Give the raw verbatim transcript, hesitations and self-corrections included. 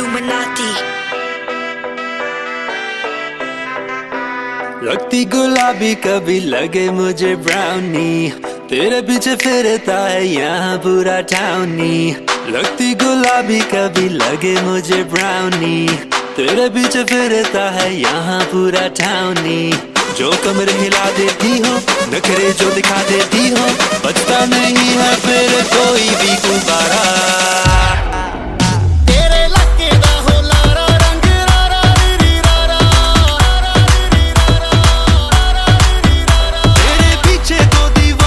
Illuminati. लगती गुलाबी कभी लगे मुझे ब्राउनी, तेरे पीछे फिरता है यहाँ पूरा टाउनी। लगती गुलाबी कभी लगे मुझे ब्राउनी, तेरे पीछे फिरता है यहाँ पूरा टाउनी। जो कमर हिला देती हो, नखरे जो दिखा देती हो, बचता नहीं है फिर कोई भी गुब्बारा।